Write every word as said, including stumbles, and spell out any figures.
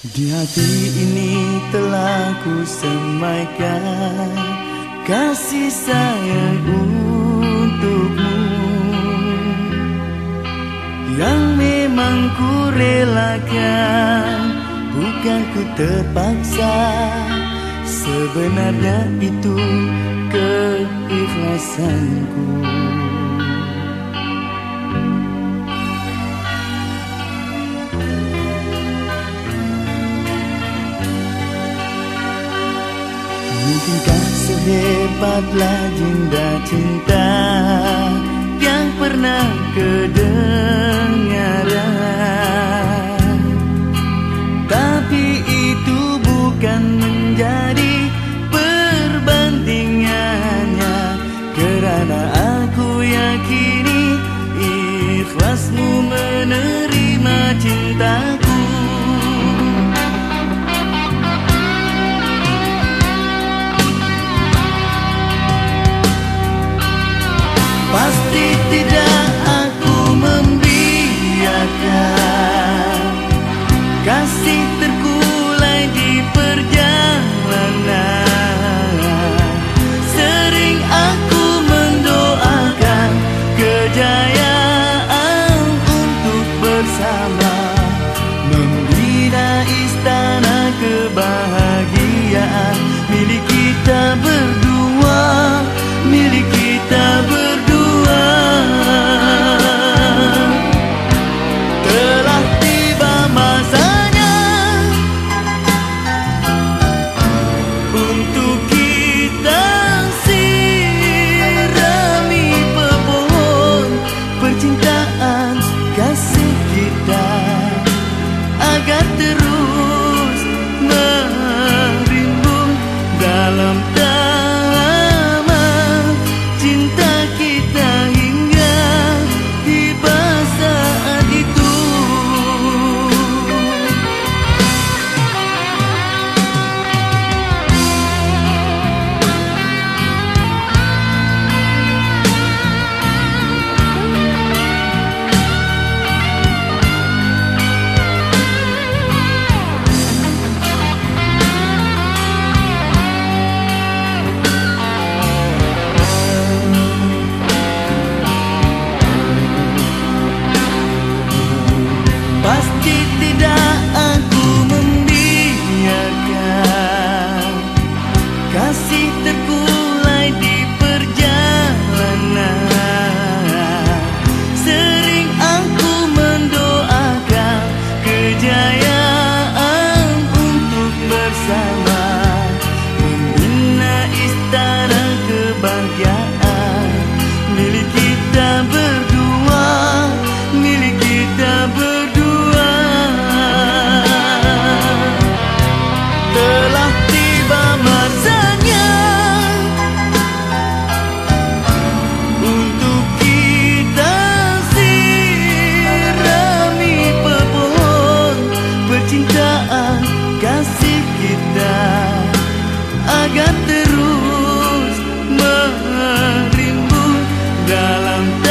Di hati ini telah ku semaikan kasih sayang untukmu, yang memang ku relakan, bukan ku terpaksa. Sebenarnya itu keikhlasanku. Mungkinkah sehebat legenda cinta yang pernah kedengaran, tapi itu bukan menjadi perbandingannya, kerana aku yakini ikhlasmu menerima cintaku. Pasti tidak aku membiarkan kasih terkulai di perjalanan. Sering aku mendoakan kejayaan untuk bersama, membina istana kebahagiaan milik kita berdua, milik kita berdua. Telah tiba masanya untuk kita sirami pepohon percintaan kasih kita, agar terus merimbun dalam taman cinta kita hingga tiba saat itu. Pasti tidak aku membiarkan kasih terkulai di perjalanan. Sering aku mendoakan kejayaan untuk bersama, membina istana kebahagiaan milik kita berdua, milik kita berdua. Telah tiba masanya untuk kita sirami pepohon percintaan kasih kita, agar terus merimbun dalam